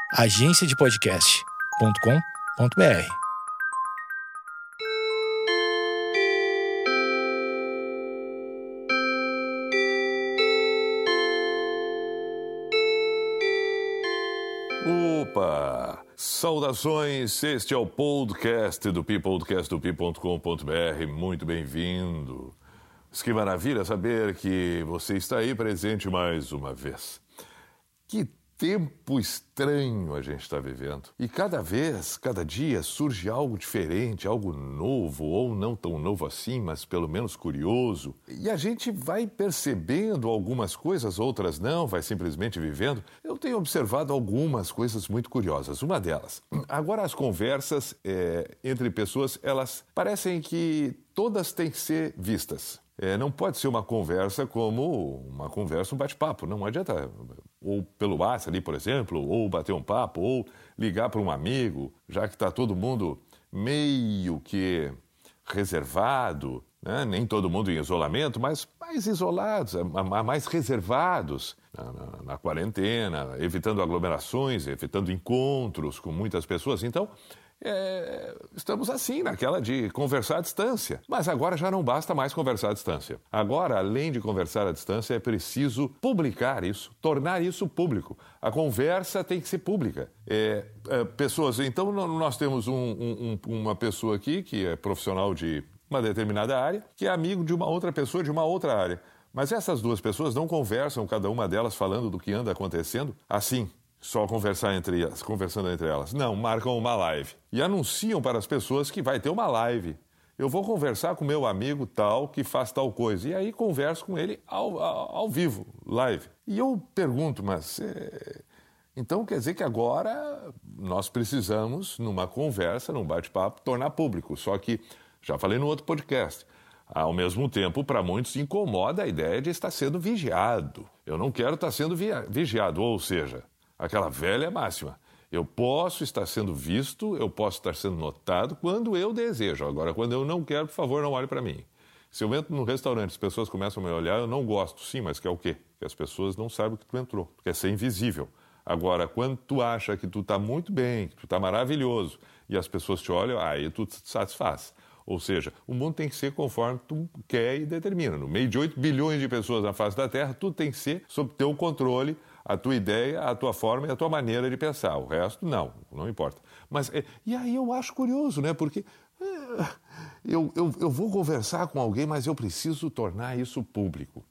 agenciadepodcast.com.br. Opa! Saudações, este é o podcast do pi.com.br, muito bem-vindo. Que maravilha saber que você está aí presente mais uma vez. Que tempo estranho a gente está vivendo. E cada vez, cada dia, surge algo diferente, algo novo, ou não tão novo assim, mas pelo menos curioso. E a gente vai percebendo algumas coisas, outras não, vai simplesmente vivendo. Eu tenho observado algumas coisas muito curiosas. Uma delas, agora as conversas entre pessoas, elas parecem que todas têm que ser vistas. Não pode ser uma conversa como uma conversa, um bate-papo. Não adianta, ou pelo WhatsApp ali, por exemplo, ou bater um papo, ou ligar para um amigo, já que está todo mundo meio que reservado, né? Nem todo mundo em isolamento, mas mais isolados, mais reservados na quarentena, evitando aglomerações, evitando encontros com muitas pessoas. Então, estamos assim, naquela de conversar à distância. Mas agora já não basta mais conversar à distância. Agora, além de conversar à distância, é preciso publicar isso, tornar isso público. A conversa tem que ser pública. Pessoas, então nós temos uma pessoa aqui que é profissional de uma determinada área, que é amigo de uma outra pessoa de uma outra área. Mas essas duas pessoas não conversam, cada uma delas falando do que anda acontecendo, assim, só conversando entre elas. Não, marcam uma live. E anunciam para as pessoas que vai ter uma live. Eu vou conversar com meu amigo tal, que faz tal coisa. E aí converso com ele ao vivo, live. E eu pergunto, mas então quer dizer que agora nós precisamos, numa conversa, num bate-papo, tornar público. Só que, já falei no outro podcast, ao mesmo tempo, para muitos incomoda a ideia de estar sendo vigiado. Eu não quero estar sendo vigiado, ou seja, aquela velha máxima. Eu posso estar sendo visto, eu posso estar sendo notado quando eu desejo. Agora, quando eu não quero, por favor, não olhe para mim. Se eu entro num restaurante, as pessoas começam a me olhar, eu não gosto. Sim, mas quer o quê? Que as pessoas não sabem que tu entrou. Tu quer ser invisível. Agora, quando tu acha que tu está muito bem, que tu está maravilhoso, e as pessoas te olham, aí tu te satisfaz. Ou seja, o mundo tem que ser conforme tu quer e determina. No meio de 8 bilhões de pessoas na face da Terra, tudo tem que ser sob teu controle, a tua ideia, a tua forma e a tua maneira de pensar. O resto, não importa. Mas, e aí eu acho curioso, né? Porque eu vou conversar com alguém, mas eu preciso tornar isso público.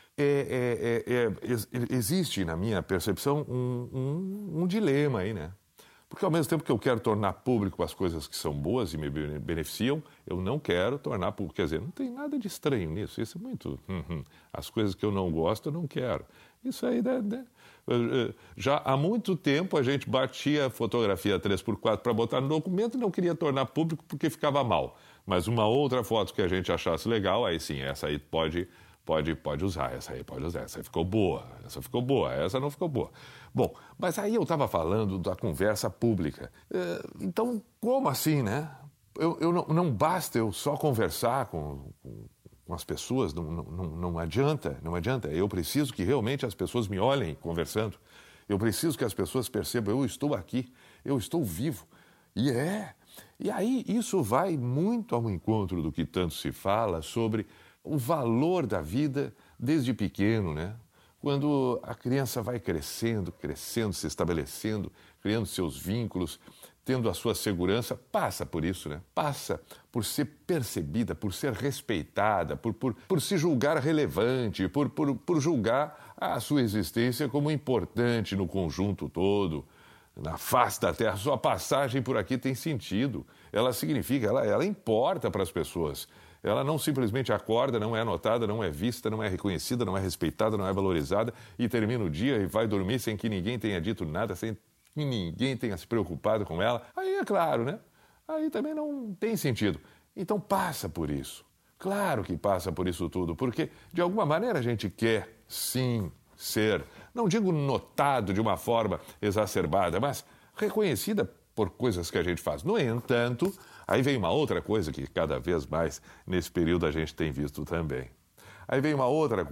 Existe, na minha percepção, um dilema aí, né? Porque ao mesmo tempo que eu quero tornar público as coisas que são boas e me beneficiam, eu não quero tornar público. Quer dizer, não tem nada de estranho nisso. Isso é muito... As coisas que eu não gosto, eu não quero. Isso aí... Já há muito tempo a gente batia a fotografia 3x4 para botar no documento e não queria tornar público porque ficava mal. Mas uma outra foto que a gente achasse legal, aí sim, essa aí pode usar, essa aí pode usar, essa aí ficou boa, essa ficou boa, essa não ficou boa. Bom, mas aí eu estava falando da conversa pública. Então, como assim, né? Não basta eu só conversar com as pessoas, não adianta. Eu preciso que realmente as pessoas me olhem conversando. Eu preciso que as pessoas percebam, eu estou aqui, eu estou vivo. E aí isso vai muito ao encontro do que tanto se fala sobre o valor da vida desde pequeno, né? Quando a criança vai crescendo, se estabelecendo, criando seus vínculos, tendo a sua segurança, passa por isso, né? Passa por ser percebida, por ser respeitada, por se julgar relevante, por julgar a sua existência como importante no conjunto todo, na face da Terra. Sua passagem por aqui tem sentido. Ela significa, ela importa para as pessoas. Ela não simplesmente acorda, não é notada, não é vista, não é reconhecida, não é respeitada, não é valorizada e termina o dia e vai dormir sem que ninguém tenha dito nada, sem que ninguém tenha se preocupado com ela. Aí é claro, né? Aí também não tem sentido. Então passa por isso. Claro que passa por isso tudo, porque de alguma maneira a gente quer, sim, ser, não digo notado de uma forma exacerbada, mas reconhecida por coisas que a gente faz. No entanto, aí vem uma outra coisa que cada vez mais nesse período a gente tem visto também. Aí vem uma outra coisa.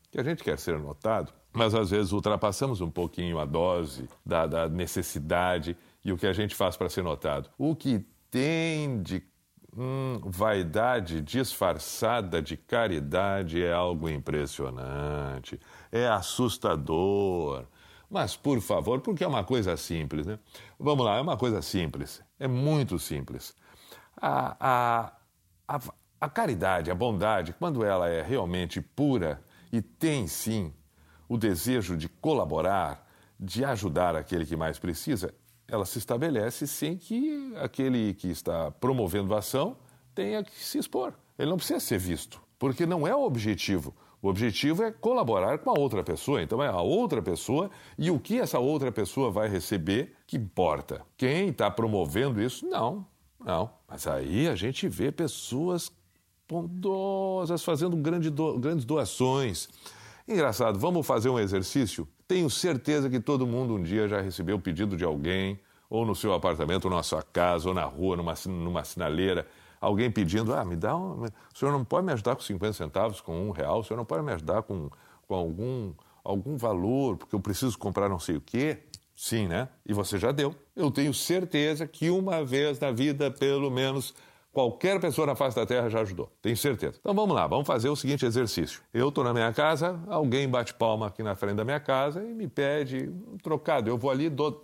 que a gente quer ser notado, mas às vezes ultrapassamos um pouquinho a dose da necessidade e o que a gente faz para ser notado. O que tem de vaidade disfarçada de caridade é algo impressionante, é assustador. Mas, por favor, porque é uma coisa simples, né? Vamos lá, é uma coisa simples, é muito simples. A caridade, a bondade, quando ela é realmente pura e tem, sim, o desejo de colaborar, de ajudar aquele que mais precisa, ela se estabelece sem que aquele que está promovendo a ação tenha que se expor. Ele não precisa ser visto, porque não é o objetivo. O objetivo é colaborar com a outra pessoa. Então é a outra pessoa e o que essa outra pessoa vai receber que importa. Quem está promovendo isso, não. Mas aí a gente vê pessoas bondosas fazendo grandes doações. Engraçado, vamos fazer um exercício? Tenho certeza que todo mundo um dia já recebeu o pedido de alguém, ou no seu apartamento, ou na sua casa, ou na rua, numa sinaleira, alguém pedindo, o senhor não pode me ajudar com 50 centavos, com R$1, o senhor não pode me ajudar com algum valor, porque eu preciso comprar não sei o quê? Sim, né? E você já deu. Eu tenho certeza que uma vez na vida, pelo menos, qualquer pessoa na face da Terra já ajudou. Tenho certeza. Então vamos lá, vamos fazer o seguinte exercício. Eu estou na minha casa, alguém bate palma aqui na frente da minha casa e me pede um trocado. Eu vou ali e dou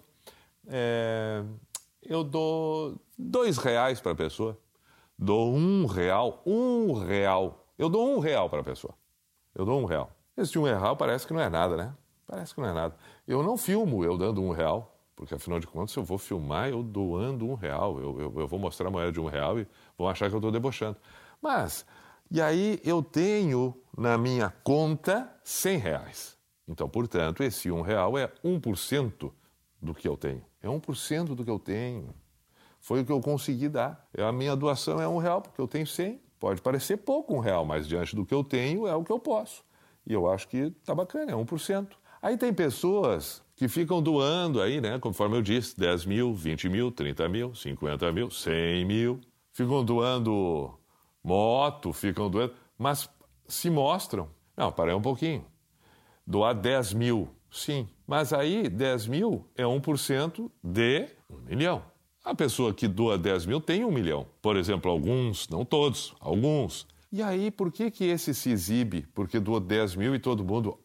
R$2 para a pessoa. Dou R$1. Eu dou R$1 para a pessoa. Eu dou R$1. Esse R$1 parece que não é nada, né? Parece que não é nada. Eu não filmo eu dando R$1, porque afinal de contas eu vou filmar eu doando R$1. Eu vou mostrar a moeda de R$1 e vão achar que eu estou debochando. Mas, e aí eu tenho na minha conta R$100. Então, portanto, esse R$1 é 1% do que eu tenho. É 1% do que eu tenho. Foi o que eu consegui dar. A minha doação é R$1, porque eu tenho 100. Pode parecer pouco R$1, mas diante do que eu tenho é o que eu posso. E eu acho que tá bacana, é 1%. Aí tem pessoas que ficam doando aí, né? Conforme eu disse, 10 mil, 20 mil, 30 mil, 50 mil, 100 mil. Ficam doando moto, ficam doando... Mas se mostram. Não, parei um pouquinho. Doar 10 mil, sim. Mas aí 10 mil é 1% de 1 milhão. A pessoa que doa 10 mil tem 1 milhão. Por exemplo, alguns, não todos, alguns. E aí, por que esse se exibe? Porque doou 10 mil e todo mundo...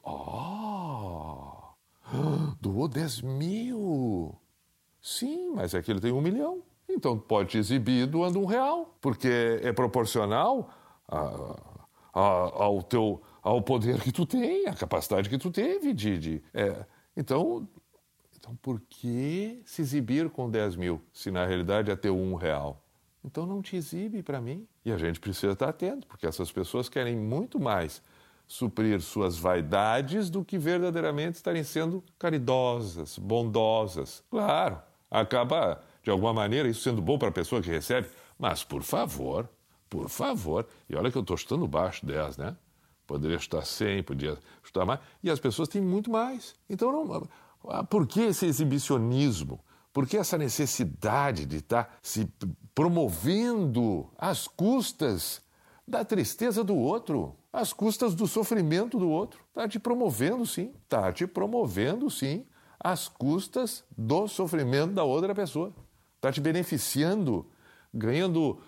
doou 10 mil. Sim, mas é que ele tem 1 milhão. Então pode te exibir doando R$1, porque é proporcional ao poder que tu tem, à capacidade que tu teve Então, por que se exibir com 10 mil, se na realidade é ter R$1? Então não te exibe para mim. E a gente precisa estar atento, porque essas pessoas querem muito mais suprir suas vaidades do que verdadeiramente estarem sendo caridosas, bondosas. Claro, acaba, de alguma maneira, isso sendo bom para a pessoa que recebe, mas, por favor, e olha que eu estou chutando baixo 10, né? Poderia chutar 100, podia chutar mais, e as pessoas têm muito mais. Então, por que esse exibicionismo? Por que essa necessidade de estar se promovendo às custas da tristeza do outro, às custas do sofrimento do outro? Está te promovendo, sim. Está te promovendo, sim, às custas do sofrimento da outra pessoa. Está te beneficiando, ganhando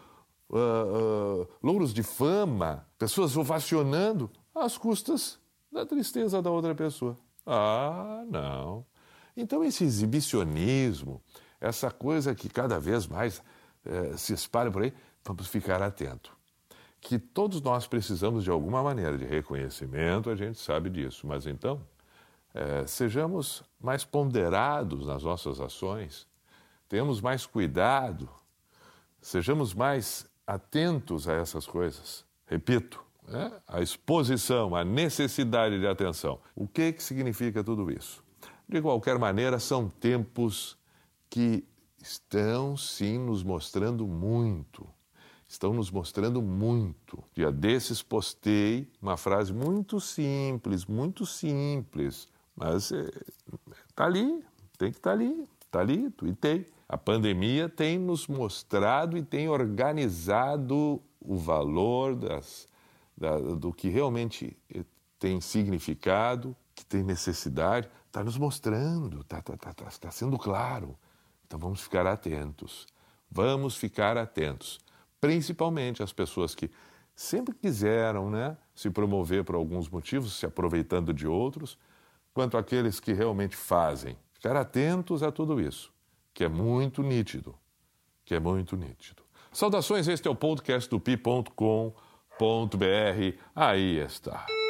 louros de fama, pessoas ovacionando às custas da tristeza da outra pessoa. Não. Então esse exibicionismo, essa coisa que cada vez mais se espalha por aí, vamos ficar atentos. Que todos nós precisamos de alguma maneira de reconhecimento, a gente sabe disso, mas então sejamos mais ponderados nas nossas ações, tenhamos mais cuidado, sejamos mais atentos a essas coisas. Repito, a exposição, a necessidade de atenção. O que significa tudo isso? De qualquer maneira, são tempos que estão, sim, nos mostrando muito. Estão nos mostrando muito. Dia desses postei uma frase muito simples, mas está ali, tem que estar ali. Está ali, tuitei. A pandemia tem nos mostrado e tem organizado o valor do que realmente tem significado, que tem necessidade, está nos mostrando, está sendo claro. Então vamos ficar atentos. Vamos ficar atentos. Principalmente as pessoas que sempre quiseram, né, se promover por alguns motivos, se aproveitando de outros, quanto aqueles que realmente fazem. Ficar atentos a tudo isso, que é muito nítido. Saudações, este é o podcast do pi.com.br. Aí está.